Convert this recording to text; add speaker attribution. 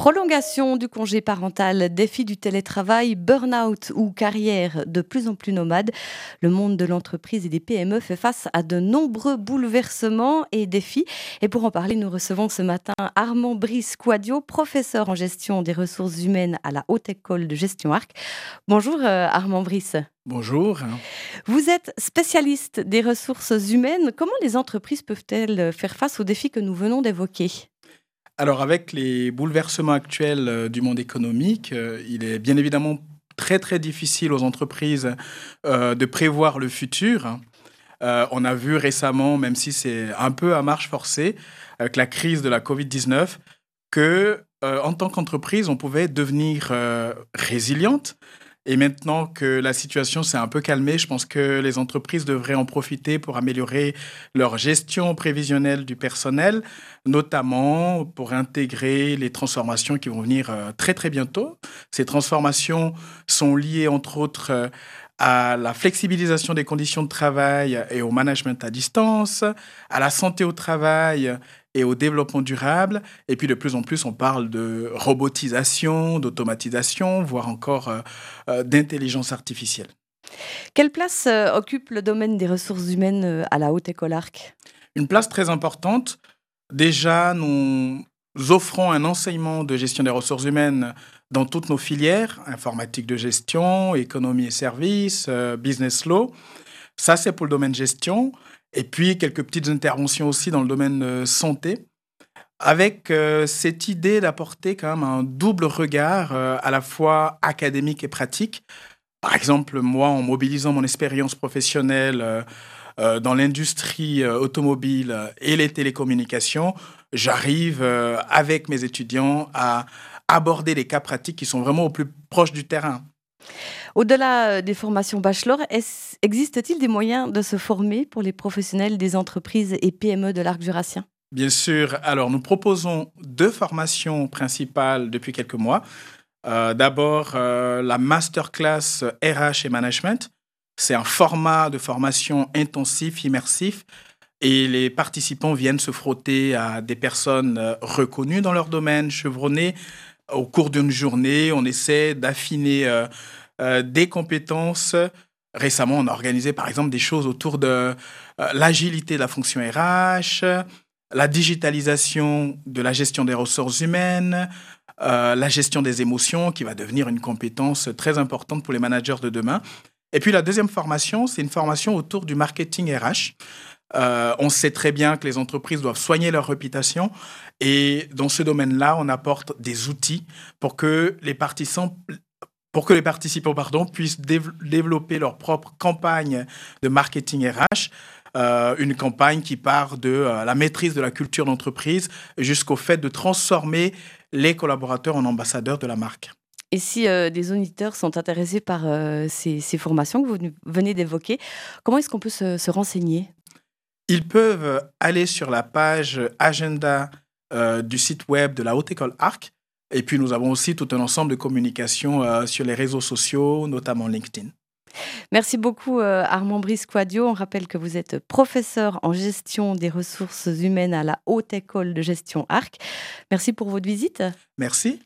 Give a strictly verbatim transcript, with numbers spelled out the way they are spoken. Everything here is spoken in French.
Speaker 1: Prolongation du congé parental, défi du télétravail, burn-out ou carrière de plus en plus nomade, le monde de l'entreprise et des P M E fait face à de nombreux bouleversements et défis. Et pour en parler, nous recevons ce matin Armand Brice-Quadio, professeur en gestion des ressources humaines à la Haute École de Gestion Arc. Bonjour euh, Armand Brice.
Speaker 2: Bonjour.
Speaker 1: Vous êtes spécialiste des ressources humaines. Comment les entreprises peuvent-elles faire face aux défis que nous venons d'évoquer ?
Speaker 2: Alors, avec les bouleversements actuels euh, du monde économique, euh, il est bien évidemment très très difficile aux entreprises euh, de prévoir le futur. Euh, on a vu récemment, même si c'est un peu à marche forcée, avec la crise de la covid dix-neuf, que euh, en tant qu'entreprise, on pouvait devenir euh, résiliente. Et maintenant que la situation s'est un peu calmée, je pense que les entreprises devraient en profiter pour améliorer leur gestion prévisionnelle du personnel, notamment pour intégrer les transformations qui vont venir euh, très très bientôt. Ces transformations sont liées entre autres euh, à la flexibilisation des conditions de travail et au management à distance, à la santé au travail et au développement durable. Et puis de plus en plus, on parle de robotisation, d'automatisation, voire encore euh, euh, d'intelligence artificielle.
Speaker 1: Quelle place euh, occupe le domaine des ressources humaines euh, à la Haute École Arc ?
Speaker 2: Une place très importante. Déjà, nous offrons un enseignement de gestion des ressources humaines dans toutes nos filières, informatique de gestion, économie et services, euh, business law. Ça, c'est pour le domaine gestion. Et puis, quelques petites interventions aussi dans le domaine euh, santé, avec euh, cette idée d'apporter quand même un double regard, euh, à la fois académique et pratique. Par exemple, moi, en mobilisant mon expérience professionnelle euh, euh, dans l'industrie euh, automobile euh, et les télécommunications, j'arrive euh, avec mes étudiants à aborder les cas pratiques qui sont vraiment au plus proche du terrain.
Speaker 1: Au-delà euh, des formations bachelor, est-ce- existe-t-il des moyens de se former pour les professionnels des entreprises et P M E de l'Arc jurassien ?
Speaker 2: Bien sûr, alors nous proposons deux formations principales depuis quelques mois. Euh, d'abord, euh, la masterclass R H et management. C'est un format de formation intensif, immersif, et les participants viennent se frotter à des personnes euh, reconnues dans leur domaine, chevronnées. Au cours d'une journée, on essaie d'affiner euh, euh, des compétences. Récemment, on a organisé par exemple des choses autour de euh, l'agilité de la fonction R H, la digitalisation de la gestion des ressources humaines, euh, la gestion des émotions, qui va devenir une compétence très importante pour les managers de demain. Et puis la deuxième formation, c'est une formation autour du marketing R H. Euh, on sait très bien que les entreprises doivent soigner leur réputation et dans ce domaine-là, on apporte des outils pour que les participants, pour que les participants pardon, puissent dév- développer leur propre campagne de marketing R H. Euh, une campagne qui part de euh, la maîtrise de la culture d'entreprise jusqu'au fait de transformer les collaborateurs en ambassadeurs de la marque.
Speaker 1: Et si euh, des auditeurs sont intéressés par euh, ces, ces formations que vous nu- venez d'évoquer, comment est-ce qu'on peut se, se renseigner ?
Speaker 2: Ils peuvent aller sur la page agenda euh, du site web de la Haute École Arc. Et puis, nous avons aussi tout un ensemble de communications euh, sur les réseaux sociaux, notamment LinkedIn.
Speaker 1: Merci beaucoup euh, Armand Brice-Quadio. On rappelle que vous êtes professeur en gestion des ressources humaines à la Haute École de Gestion Arc. Merci pour votre visite.
Speaker 2: Merci.